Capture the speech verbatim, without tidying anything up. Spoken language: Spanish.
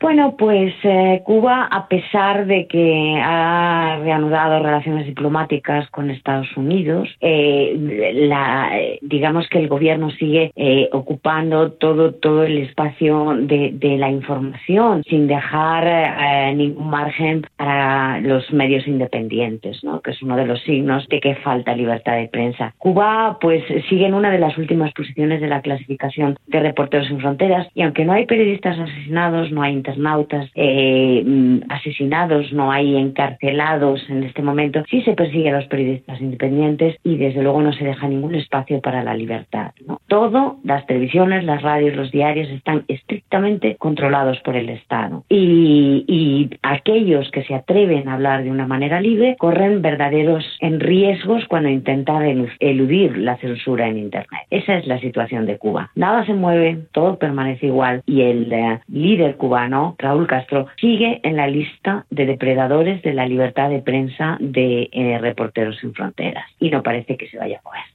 Bueno, pues eh, Cuba, a pesar de que ha reanudado relaciones diplomáticas con Estados Unidos, eh, la, digamos que el gobierno sigue eh, ocupando todo todo el espacio de, de la información sin dejar eh, ningún margen para los medios independientes, ¿no? Que es uno de los signos de que falta libertad de prensa. Cuba, pues, sigue en una de las últimas posiciones de la clasificación de Reporteros Sin Fronteras, y aunque no hay periodistas asesinados, no hay internautas eh, asesinados, no hay encarcelados en este momento, sí se persigue a los periodistas independientes y desde luego no se deja ningún espacio para la libertad, ¿no? Todo, las televisiones, las radios, los diarios están estrictamente controlados por el Estado, y, y aquellos que se atreven a hablar de una manera libre corren verdaderos riesgos cuando intentan eludir la censura en Internet. Esa es la situación de Cuba. Nada se mueve, todo permanece igual, y el eh, líder cubano, Raúl Castro, sigue en la lista de depredadores de la libertad de prensa de eh, Reporteros Sin Fronteras, y no parece que se vaya a mover.